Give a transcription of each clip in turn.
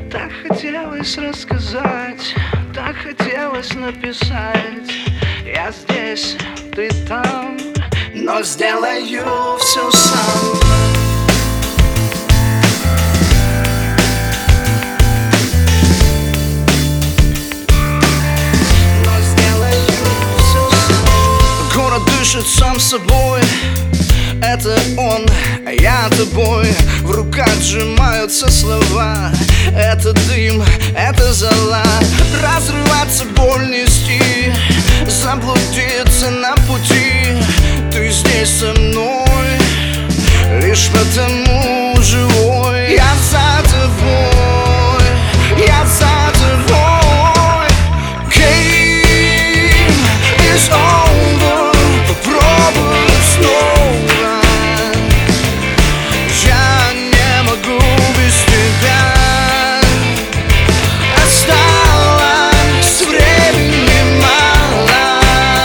Так хотелось рассказать, так хотелось написать: я здесь, ты там, но сделаю все сам. Город дышит сам собой, это он, а я тобой. В руках сжимаются слова, это дым, это зола. Разрываться, боль нести, заблудиться на пути. Ты здесь со мной, лишь потому живой. Я за тобой, я за тобой. Game is over, попробуй снова. Я не могу без тебя. Осталось времени мало,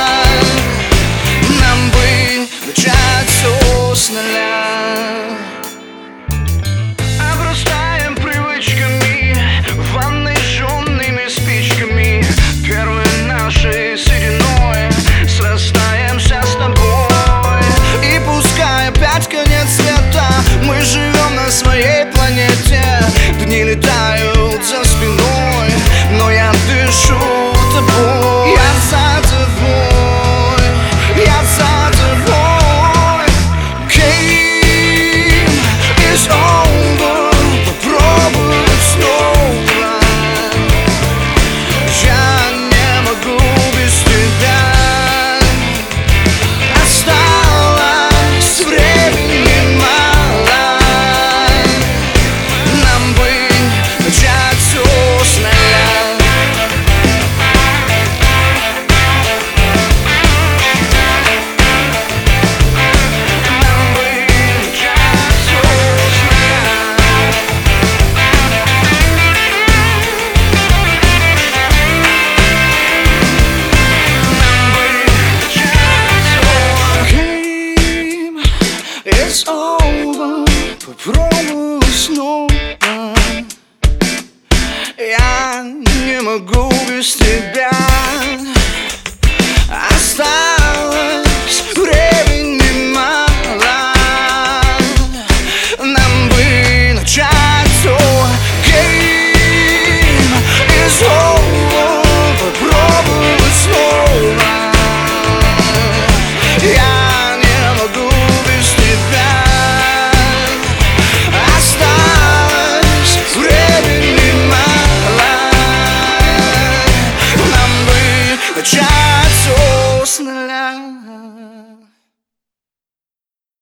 нам бы начать все с нуля. Обрастаем привычками, в ванной жжёными спичками. Первой нашей сединой срастаемся с тобой. И пускай опять конец света, мы живем на своей планете. Дни летают за спиной, но я дышу тобой. Я за тобой, я за тобой. Game is over, попробуй снова. Я не могу без тебя. Осталось времени мало, нам бы начать все с нуля. Нам бы начать все с нуля. Нам бы начать все. Game is over, попробуй снова. Я не могу без тебя.